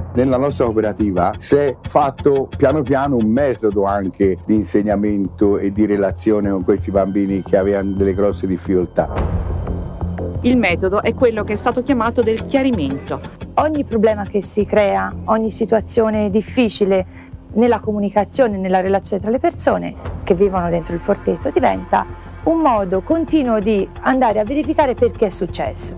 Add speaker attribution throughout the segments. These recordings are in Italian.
Speaker 1: Nella nostra cooperativa si è fatto piano piano un metodo anche di insegnamento e di relazione con questi bambini che avevano delle grosse difficoltà.
Speaker 2: Il metodo è quello che è stato chiamato del chiarimento.
Speaker 3: Ogni problema che si crea, ogni situazione difficile nella comunicazione, nella relazione tra le persone che vivono dentro il Forteto diventa un modo continuo di andare a verificare perché è successo.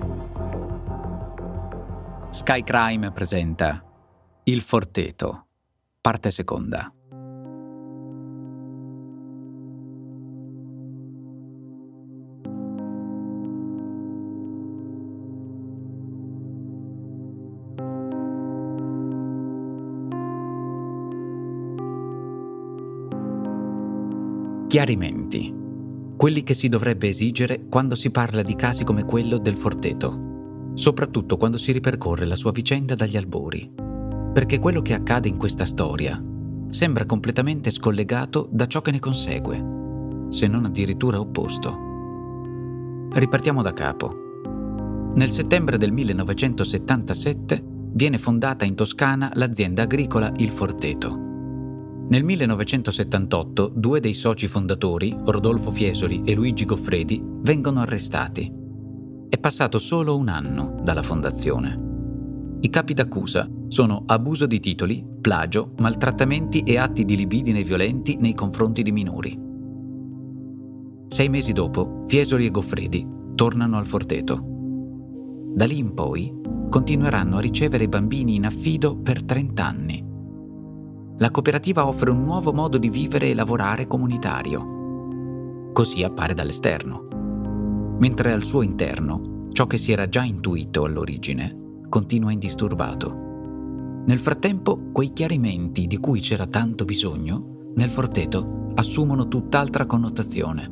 Speaker 4: Sky Crime presenta Il Forteto, parte seconda. Chiarimenti. Quelli che si dovrebbe esigere quando si parla di casi come quello del Forteto, soprattutto quando si ripercorre la sua vicenda dagli albori. Perché quello che accade in questa storia sembra completamente scollegato da ciò che ne consegue, se non addirittura opposto. Ripartiamo da capo. Nel settembre del 1977 viene fondata in Toscana l'azienda agricola Il Forteto. Nel 1978 due dei soci fondatori, Rodolfo Fiesoli e Luigi Goffredi, vengono arrestati. È passato solo un anno dalla fondazione. I capi d'accusa sono abuso di titoli, plagio, maltrattamenti e atti di libidine violenti nei confronti di minori. 6 mesi dopo, Fiesoli e Goffredi tornano al Forteto. Da lì in poi continueranno a ricevere bambini in affido per 30 anni. La cooperativa offre un nuovo modo di vivere e lavorare comunitario. Così appare dall'esterno. Mentre al suo interno, ciò che si era già intuito all'origine continua indisturbato. Nel frattempo, quei chiarimenti di cui c'era tanto bisogno, nel Forteto assumono tutt'altra connotazione.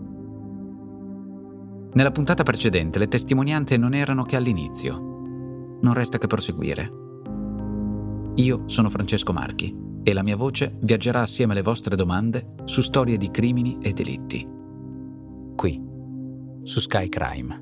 Speaker 4: Nella puntata precedente le testimonianze non erano che all'inizio. Non resta che proseguire. Io sono Francesco Marchi e la mia voce viaggerà assieme alle vostre domande su storie di crimini e delitti. Qui, su Sky Crime.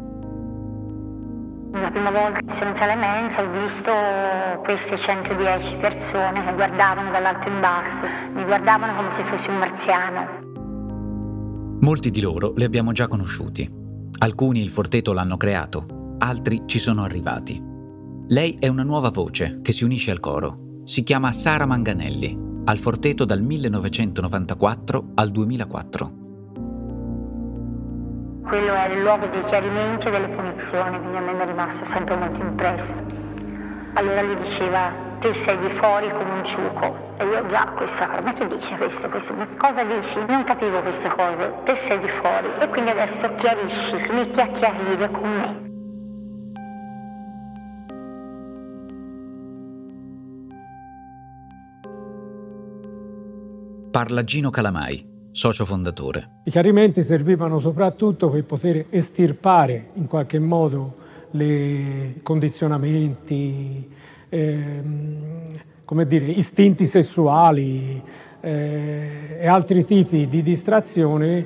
Speaker 5: La prima volta che sono in sala mensa ho visto queste 110 persone che guardavano dall'alto in basso, mi guardavano come se fossi un marziano.
Speaker 4: Molti di loro li abbiamo già conosciuti. Alcuni il Forteto l'hanno creato, altri ci sono arrivati. Lei è una nuova voce che si unisce al coro. Si chiama Sara Manganelli, al Forteto dal 1994 al 2004.
Speaker 5: Quello era il luogo dei chiarimenti e delle punizioni, quindi a me mi è rimasto sempre molto impresso. Allora lui diceva, te sei di fuori come un ciuco. E io già questa cosa, ma che dice questo? Ma cosa dici? Non capivo queste cose, te sei di fuori. E quindi adesso chiarisci, smetti a chiarire con me.
Speaker 4: Parla Gino Calamai, socio fondatore.
Speaker 6: I chiarimenti servivano soprattutto per poter estirpare in qualche modo i condizionamenti, istinti sessuali e altri tipi di distrazione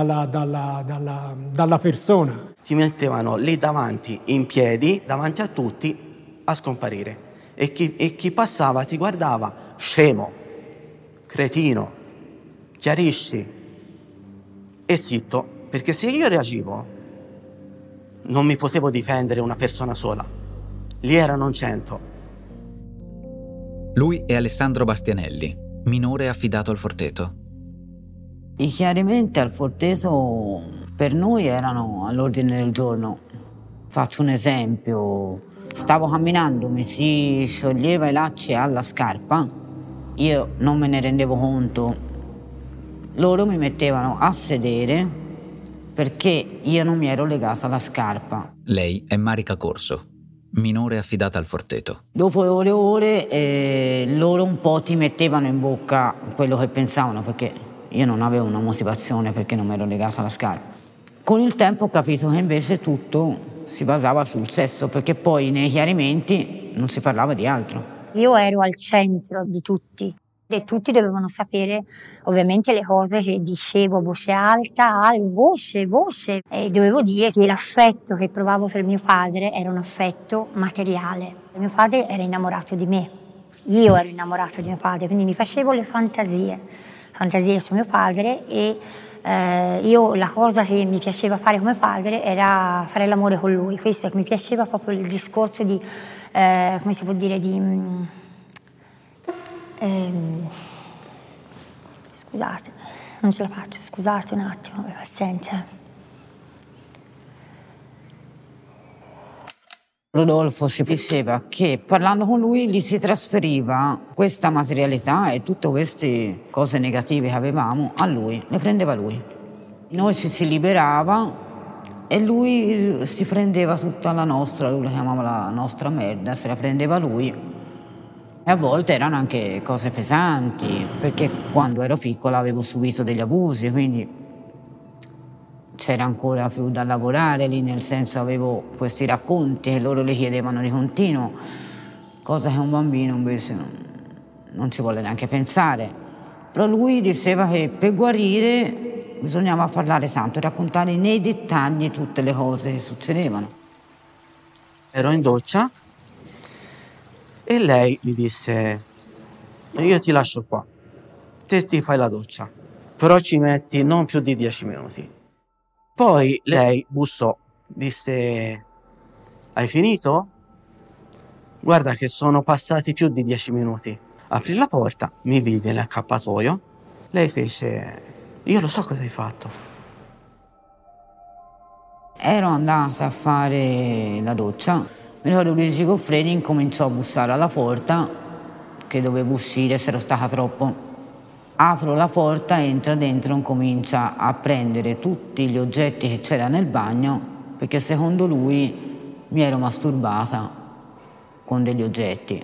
Speaker 6: dalla persona.
Speaker 7: Ti mettevano lì davanti, in piedi, davanti a tutti, a scomparire. E chi passava ti guardava, scemo, cretino, chiarisci. E zitto, perché se io reagivo non mi potevo difendere una persona sola. Lì erano 100.
Speaker 4: Lui è Alessandro Bastianelli, minore affidato al Forteto.
Speaker 8: I chiarimenti al Forteto per noi erano all'ordine del giorno. Faccio un esempio. Stavo camminando, mi si scioglieva i lacci alla scarpa. Io non me ne rendevo conto. Loro mi mettevano a sedere perché io non mi ero legata alla scarpa.
Speaker 4: Lei è Marica Corso, minore affidata al Forteto.
Speaker 8: Dopo ore loro un po' ti mettevano in bocca quello che pensavano, perché io non avevo una motivazione perché non mi ero legata alla scarpa. Con il tempo ho capito che invece tutto si basava sul sesso, perché poi nei chiarimenti non si parlava di altro.
Speaker 9: Io ero al centro di tutti.
Speaker 5: E tutti dovevano sapere ovviamente le cose che dicevo a voce alta, voce, e dovevo dire che l'affetto che provavo per mio padre era un affetto materiale. Mio padre era innamorato di me, io ero innamorata di mio padre, quindi mi facevo le fantasie su mio padre e io la cosa che mi piaceva fare come padre era fare l'amore con lui. Questo mi piaceva proprio il discorso di, come si può dire, di... scusate, non ce la faccio, scusate un attimo, pazienza.
Speaker 8: Rodolfo si diceva che parlando con lui gli si trasferiva questa materialità e tutte queste cose negative che avevamo a lui, le prendeva lui. Noi si liberava e lui si prendeva tutta la nostra, lui la chiamava la nostra merda, se la prendeva lui. E a volte erano anche cose pesanti, perché quando ero piccola avevo subito degli abusi, quindi c'era ancora più da lavorare lì, nel senso avevo questi racconti che loro le chiedevano di continuo, cosa che un bambino invece non ci vuole neanche pensare. Però lui diceva che per guarire bisognava parlare tanto, raccontare nei dettagli tutte le cose che succedevano.
Speaker 7: Ero in doccia e lei mi disse: io ti lascio qua, te ti fai la doccia, però ci metti non più di 10 minuti. Poi lei bussò, disse: hai finito? Guarda che sono passati più di 10 minuti. Aprì la porta, mi vide nell'accappatoio, lei fece: io lo so cosa hai fatto.
Speaker 8: Ero andata a fare la doccia. Mi ricordo che Luigi Goffredi incominciò a bussare alla porta, che dovevo uscire se ero stata troppo. Apro la porta, entra dentro, incomincia a prendere tutti gli oggetti che c'era nel bagno, perché secondo lui mi ero masturbata con degli oggetti.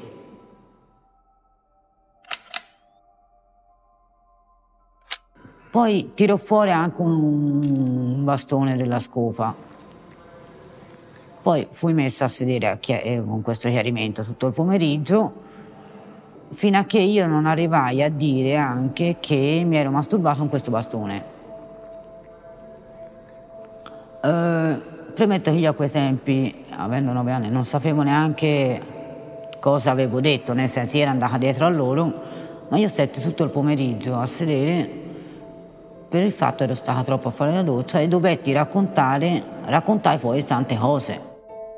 Speaker 8: Poi tirò fuori anche un bastone della scopa. Poi fui messa a sedere con questo chiarimento tutto il pomeriggio, fino a che io non arrivai a dire anche che mi ero masturbato con questo bastone. Premetto che io a quei tempi, avendo 9 anni, non sapevo neanche cosa avevo detto, nel senso io ero andata dietro a loro, ma io stetti tutto il pomeriggio a sedere per il fatto che ero stata troppo a fare la doccia e dovetti raccontai poi tante cose.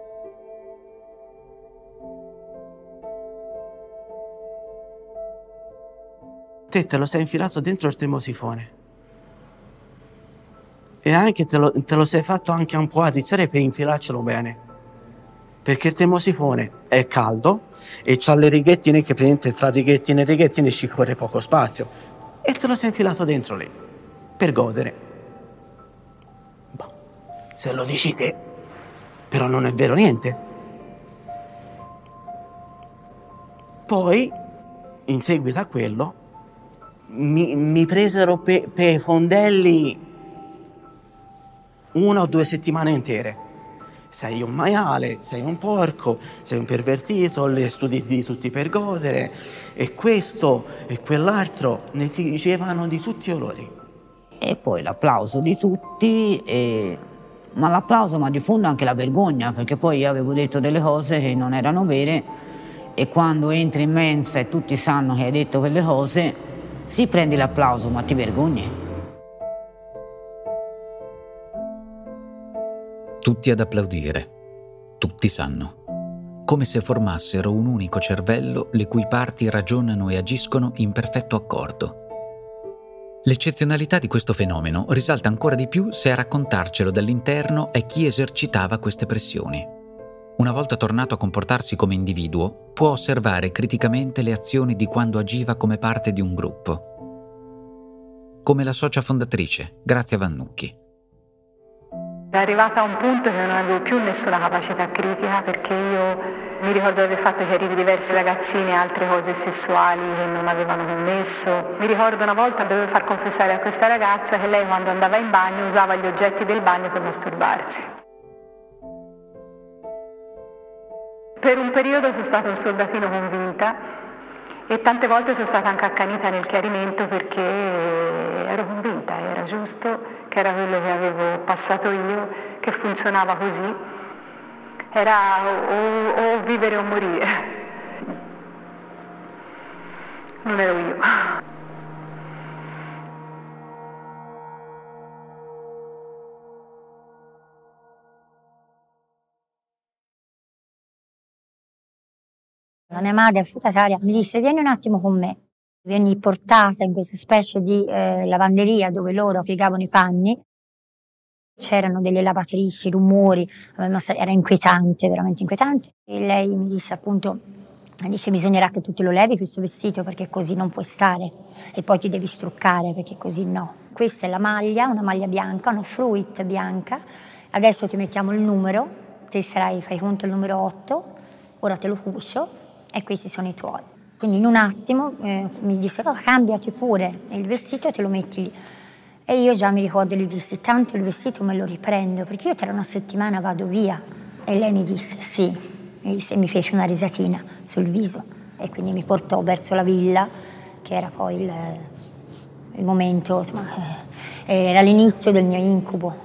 Speaker 7: Te lo sei infilato dentro il termosifone e anche te lo sei fatto anche un po' addizzare per infilarcelo bene, perché il termosifone è caldo e c'ha le righettine che praticamente tra righettine e righettine ci corre poco spazio e te lo sei infilato dentro lì per godere. Boh, se lo dici te, però non è vero niente. Poi in seguito a quello mi presero per fondelli 1 o 2 settimane intere. Sei un maiale, sei un porco, sei un pervertito, le studi di tutti per godere, e questo e quell'altro, ne ti dicevano di tutti i colori.
Speaker 8: E poi l'applauso di tutti, ma l'applauso, ma di fondo anche la vergogna, perché poi io avevo detto delle cose che non erano vere, e quando entri in mensa e tutti sanno che hai detto quelle cose, sì, prendi l'applauso, ma ti vergogni.
Speaker 4: Tutti ad applaudire, tutti sanno, come se formassero un unico cervello le cui parti ragionano e agiscono in perfetto accordo. L'eccezionalità di questo fenomeno risalta ancora di più se a raccontarcelo dall'interno è chi esercitava queste pressioni. Una volta tornato a comportarsi come individuo, può osservare criticamente le azioni di quando agiva come parte di un gruppo. Come la socia fondatrice, Grazia Vannucchi.
Speaker 5: È arrivata a un punto che non avevo più nessuna capacità critica, perché io mi ricordo di aver fatto chiarire diverse ragazzine altre cose sessuali che non avevano commesso. Mi ricordo una volta dovevo far confessare a questa ragazza che lei quando andava in bagno usava gli oggetti del bagno per masturbarsi. Per un periodo sono stata un soldatino convinta E tante volte sono stata anche accanita nel chiarimento perché ero convinta, era giusto, che era quello che avevo passato io, che funzionava così. Era o vivere o morire. Non ero io.
Speaker 9: La mia madre affidataria mi disse: vieni un attimo con me. Venni portata in questa specie di lavanderia dove loro piegavano i panni. C'erano delle lavatrici, rumori, era inquietante, veramente inquietante. E lei mi disse appunto, dice: bisognerà che tu te lo levi questo vestito perché così non puoi stare e poi ti devi struccare perché così no. Questa è la maglia, una maglia bianca, una fruit bianca. Adesso ti mettiamo il numero, te fai conto il numero 8, ora te lo cucio e questi sono i tuoi. Quindi in un attimo mi disse: oh, cambiati pure il vestito e te lo metti lì. E io già mi ricordo, gli dissi: tanto il vestito me lo riprendo perché io tra una settimana vado via. E lei mi disse sì, e mi fece una risatina sul viso e quindi mi portò verso la villa, che era poi il momento, insomma, era l'inizio del mio incubo.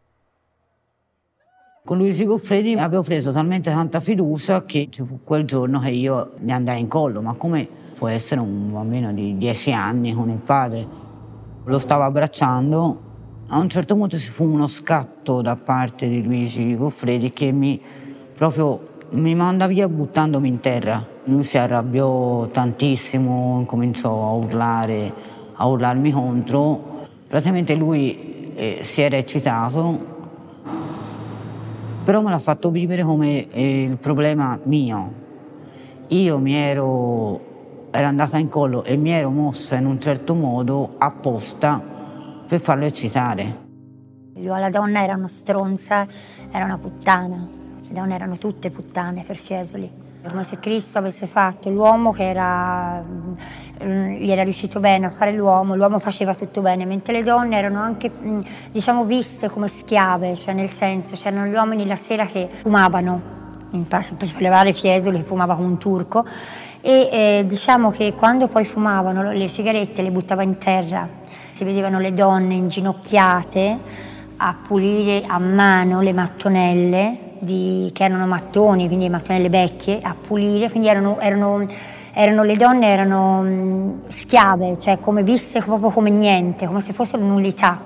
Speaker 8: Con Luigi Goffredi avevo preso talmente tanta fiducia che ci fu quel giorno che io ne andai in collo, ma come può essere un bambino di 10 anni con il padre? Lo stavo abbracciando, a un certo punto ci fu uno scatto da parte di Luigi Goffredi che mi manda via buttandomi in terra. Lui si arrabbiò tantissimo, cominciò a urlarmi contro. Praticamente lui si era eccitato, però me l'ha fatto vivere come il problema mio. Io ero andata in collo e mi ero mossa in un certo modo apposta per farlo eccitare.
Speaker 9: La donna era una stronza, era una puttana. Le donne erano tutte puttane per Fiesoli. Come se Cristo avesse fatto l'uomo che gli era riuscito bene a fare l'uomo faceva tutto bene, mentre le donne erano anche, diciamo, viste come schiave, cioè nel senso, c'erano gli uomini la sera che fumavano, per levare Fiesoli fumava come un turco, e diciamo che quando poi fumavano le sigarette le buttava in terra, si vedevano le donne inginocchiate a pulire a mano le mattonelle, che erano mattoni, quindi mattonelle vecchie, a pulire, quindi le donne erano schiave, cioè come viste proprio come niente, come se fossero nullità.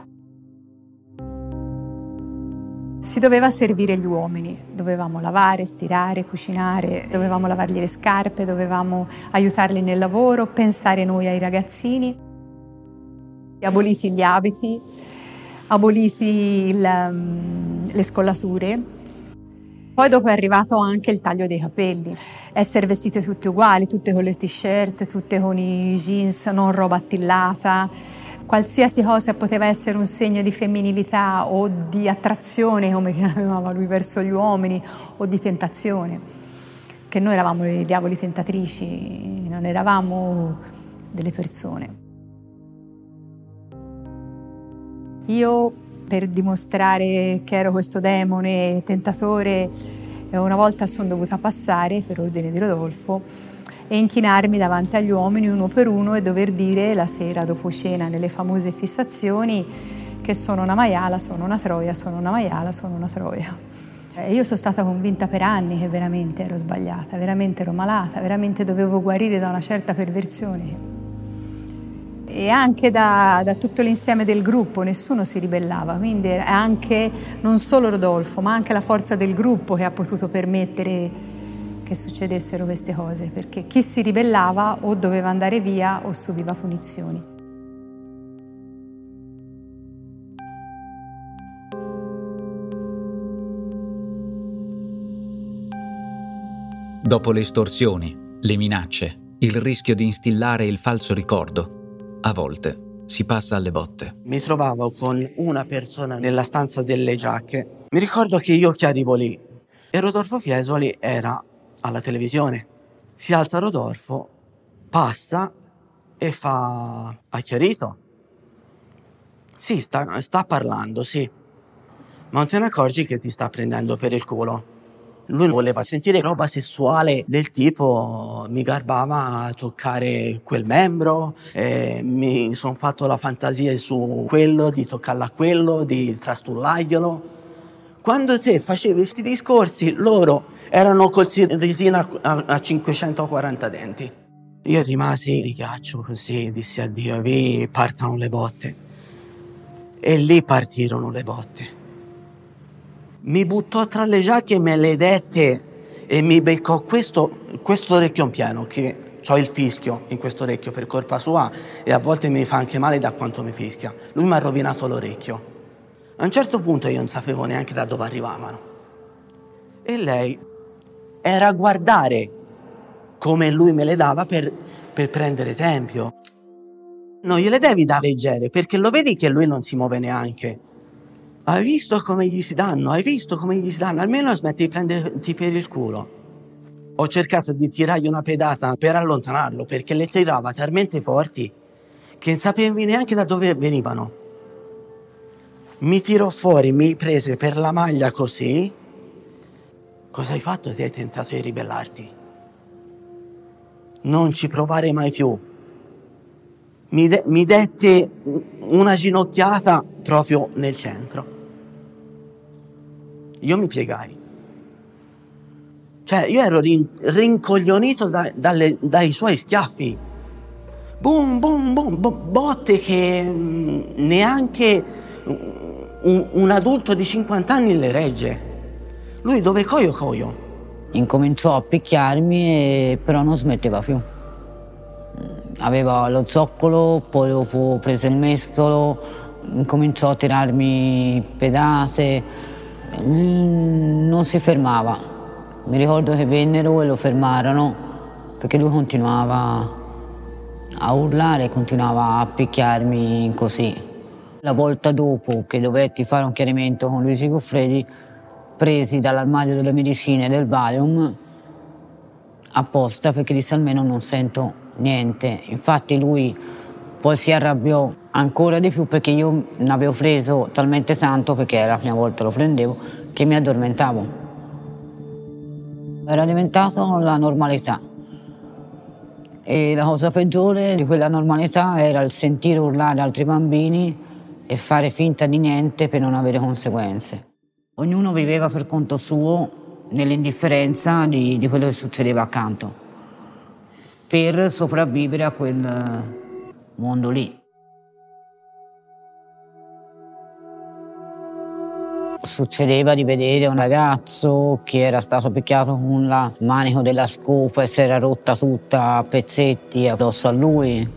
Speaker 10: Si doveva servire gli uomini, dovevamo lavare, stirare, cucinare, dovevamo lavargli le scarpe, dovevamo aiutarli nel lavoro, pensare noi ai ragazzini. Aboliti gli abiti, aboliti le scollature. Poi dopo è arrivato anche il taglio dei capelli, essere vestite tutte uguali, tutte con le t-shirt, tutte con i jeans, non roba attillata. Qualsiasi cosa poteva essere un segno di femminilità o di attrazione, come chiamava lui, verso gli uomini, o di tentazione. Che noi eravamo le diavoli tentatrici, non eravamo delle persone. Io, per dimostrare che ero questo demone tentatore, una volta sono dovuta passare, per ordine di Rodolfo, e inchinarmi davanti agli uomini uno per uno e dover dire la sera dopo cena, nelle famose fissazioni, che sono una maiala, sono una troia, sono una maiala, sono una troia. E io sono stata convinta per anni che veramente ero sbagliata, veramente ero malata, veramente dovevo guarire da una certa perversione. E anche da tutto l'insieme del gruppo, nessuno si ribellava, quindi è anche non solo Rodolfo, ma anche la forza del gruppo che ha potuto permettere che succedessero queste cose, perché chi si ribellava o doveva andare via o subiva punizioni.
Speaker 4: Dopo le estorsioni, le minacce, il rischio di instillare il falso ricordo, a volte si passa alle botte.
Speaker 7: Mi trovavo con una persona nella stanza delle giacche. Mi ricordo che io chiarivo lì e Rodolfo Fiesoli era alla televisione. Si alza Rodolfo, passa e fa: ha chiarito? Sì, sta parlando, sì. Ma non te ne accorgi che ti sta prendendo per il culo? Lui voleva sentire roba sessuale del tipo mi garbava a toccare quel membro, mi sono fatto la fantasia su quello, di toccarla a quello, di trastullarglielo. Quando te facevi questi discorsi, loro erano col sorrisino a 540 denti. Io rimasi di ghiaccio così, dissi a Dio, vi partano le botte. E lì partirono le botte. Mi buttò tra le giacche e me le dette e mi beccò questo orecchio pieno, che ho il fischio in questo orecchio per colpa sua e a volte mi fa anche male da quanto mi fischia. Lui mi ha rovinato l'orecchio. A un certo punto io non sapevo neanche da dove arrivavano. E lei era a guardare come lui me le dava per prendere esempio. Non gliele devi dare leggere, perché lo vedi che lui non si muove neanche. Hai visto come gli si danno? Hai visto come gli si danno? Almeno smetti di prenderti per il culo. Ho cercato di tirargli una pedata per allontanarlo, perché le tirava talmente forti che non sapevi neanche da dove venivano. Mi tirò fuori, mi prese per la maglia così. Cosa hai fatto? Ti hai tentato di ribellarti. Non ci provare mai più. Mi dette una ginocchiata proprio nel centro. Io mi piegai. Cioè, io ero rincoglionito dai suoi schiaffi. Boom, boom, boom, botte che neanche un adulto di 50 anni le regge. Lui dove coio.
Speaker 8: Incominciò a picchiarmi, però non smetteva più. Aveva lo zoccolo, poi dopo prese il mestolo, incominciò a tirarmi pedate, non si fermava. Mi ricordo che vennero e lo fermarono perché lui continuava a urlare, continuava a picchiarmi così. La volta dopo che dovetti fare un chiarimento con Luigi Goffredi, presi dall'armadio delle medicine del Valium apposta perché disse almeno non sento niente. Infatti lui poi si arrabbiò ancora di più perché io ne avevo preso talmente tanto, perché era la prima volta lo prendevo, che mi addormentavo. Era diventato la normalità. E la cosa peggiore di quella normalità era il sentire urlare altri bambini e fare finta di niente per non avere conseguenze. Ognuno viveva per conto suo nell'indifferenza di quello che succedeva accanto, per sopravvivere a quel mondo lì. Succedeva di vedere un ragazzo che era stato picchiato con il manico della scopa e si era rotta tutta a pezzetti addosso a lui.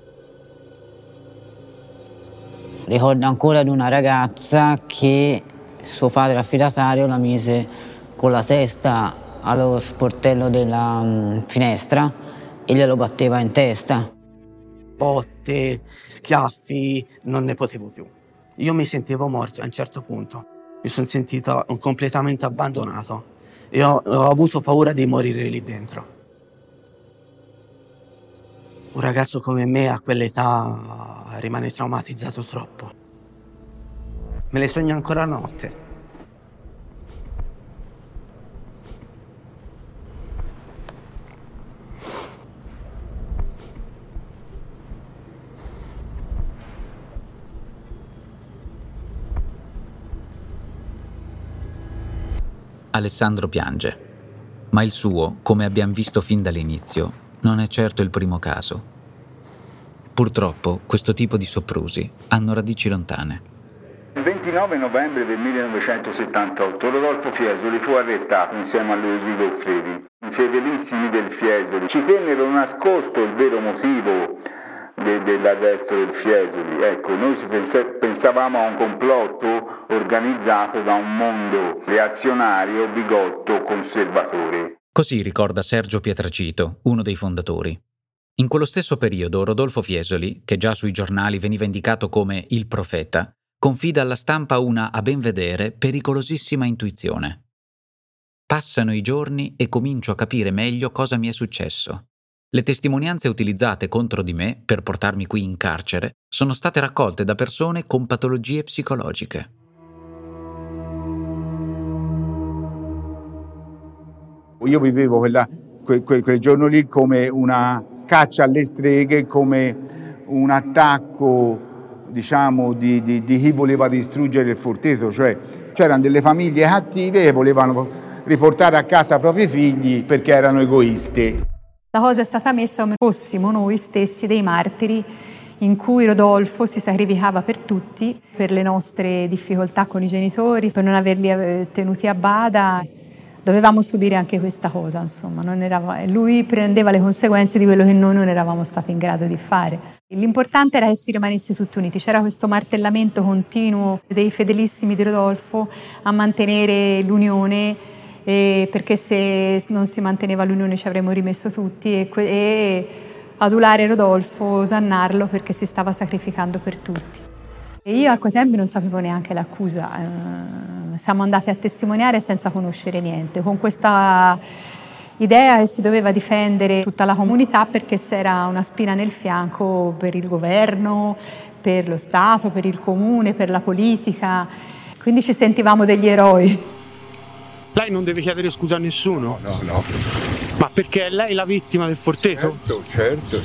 Speaker 8: Ricordo ancora di una ragazza che suo padre affidatario la mise con la testa allo sportello della finestra e glielo batteva in testa.
Speaker 7: Botte, schiaffi, non ne potevo più. Io mi sentivo morto a un certo punto. Mi sono sentito completamente abbandonato e ho avuto paura di morire lì dentro. Un ragazzo come me a quell'età rimane traumatizzato troppo. Me le sogno ancora a notte.
Speaker 4: Alessandro piange, ma il suo, come abbiamo visto fin dall'inizio, non è certo il primo caso. Purtroppo questo tipo di soprusi hanno radici lontane.
Speaker 1: Il 29 novembre del 1978 Rodolfo Fiesoli fu arrestato insieme a Luigi Goffredi. I fedelissimi del Fiesoli ci tennero nascosto il vero motivo dell'arresto del Fiesoli. Ecco, noi pensavamo a un complotto organizzato da un mondo reazionario, bigotto, conservatore.
Speaker 4: Così ricorda Sergio Pietracito, uno dei fondatori. In quello stesso periodo Rodolfo Fiesoli, che già sui giornali veniva indicato come il profeta, confida alla stampa una, a ben vedere, pericolosissima intuizione. Passano i giorni e comincio a capire meglio cosa mi è successo. Le testimonianze utilizzate contro di me per portarmi qui in carcere sono state raccolte da persone con patologie psicologiche.
Speaker 1: Io vivevo quel giorno lì come una caccia alle streghe, come un attacco, diciamo, di chi voleva distruggere il Forteto, cioè c'erano delle famiglie cattive che volevano riportare a casa i propri figli perché erano egoisti.
Speaker 10: La cosa è stata messa come fossimo noi stessi dei martiri in cui Rodolfo si sacrificava per tutti, per le nostre difficoltà con i genitori, per non averli tenuti a bada. Dovevamo subire anche questa cosa, insomma. Lui prendeva le conseguenze di quello che noi non eravamo stati in grado di fare. L'importante era che si rimanesse tutti uniti. C'era questo martellamento continuo dei fedelissimi di Rodolfo a mantenere l'unione, perché se non si manteneva l'unione ci avremmo rimesso tutti, e adulare Rodolfo, osannarlo perché si stava sacrificando per tutti. E io a quei tempi non sapevo neanche l'accusa, siamo andati a testimoniare senza conoscere niente, con questa idea che si doveva difendere tutta la comunità perché c'era una spina nel fianco per il governo, per lo Stato, per il comune, per la politica, quindi ci sentivamo degli eroi.
Speaker 11: Lei non deve chiedere scusa a nessuno?
Speaker 12: No.
Speaker 11: Ma perché è lei la vittima del Forteto?
Speaker 12: Certo.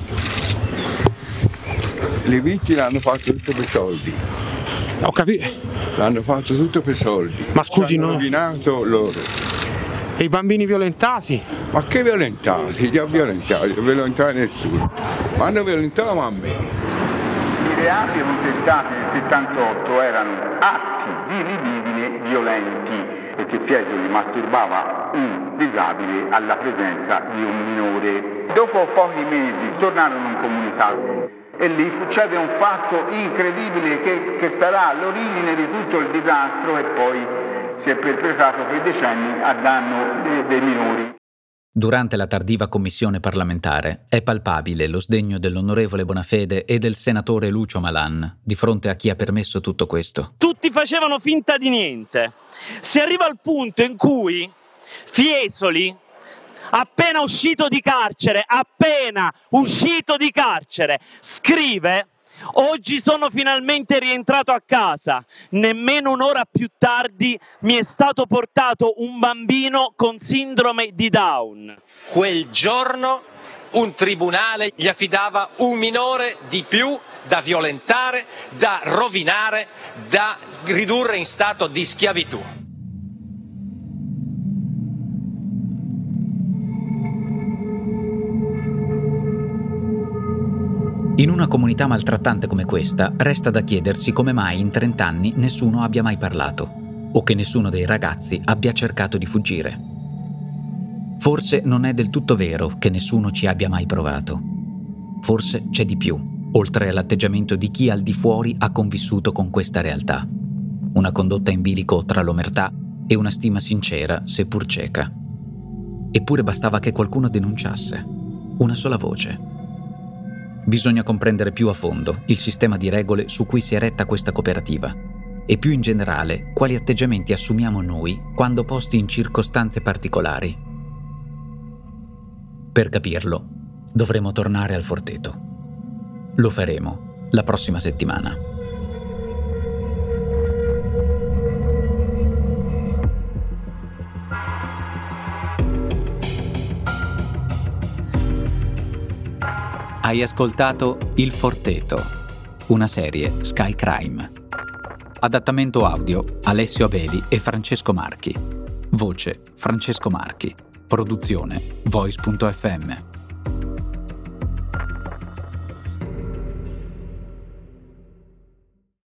Speaker 12: Le vittime l'hanno fatto tutto per soldi.
Speaker 11: Ho capito.
Speaker 12: L'hanno fatto tutto per soldi.
Speaker 11: Ma scusi,
Speaker 12: hanno rovinato loro.
Speaker 11: E i bambini violentati?
Speaker 12: Ma che violentati? Li ha violentati? Non violentati nessuno. Ma hanno violentato a me.
Speaker 1: I reati contestati nel 78 erano atti di libidine violenti, perché Fiesoli masturbava un disabile alla presenza di un minore. Dopo pochi mesi tornarono in comunità e lì succede un fatto incredibile che sarà l'origine di tutto il disastro e poi si è perpetrato per decenni a danno dei minori.
Speaker 4: Durante la tardiva commissione parlamentare è palpabile lo sdegno dell'onorevole Bonafede e del senatore Lucio Malan di fronte a chi ha permesso tutto questo.
Speaker 13: Tutti facevano finta di niente. Si arriva al punto in cui Fiesoli, appena uscito di carcere, scrive: oggi sono finalmente rientrato a casa, nemmeno un'ora più tardi mi è stato portato un bambino con sindrome di Down.
Speaker 14: Quel giorno un tribunale gli affidava un minore di più da violentare, da rovinare, da ridurre in stato di schiavitù.
Speaker 4: In una comunità maltrattante come questa, resta da chiedersi come mai in 30 anni nessuno abbia mai parlato, o che nessuno dei ragazzi abbia cercato di fuggire. Forse non è del tutto vero che nessuno ci abbia mai provato. Forse c'è di più, oltre all'atteggiamento di chi al di fuori ha convissuto con questa realtà. Una condotta in bilico tra l'omertà e una stima sincera, seppur cieca. Eppure bastava che qualcuno denunciasse, una sola voce. Bisogna comprendere più a fondo il sistema di regole su cui si è retta questa cooperativa e più in generale quali atteggiamenti assumiamo noi quando posti in circostanze particolari. Per capirlo, dovremo tornare al Forteto. Lo faremo la prossima settimana. Hai ascoltato Il Forteto, una serie Sky Crime. Adattamento audio Alessio Abeli e Francesco Marchi. Voce Francesco Marchi. Produzione Voice.fm.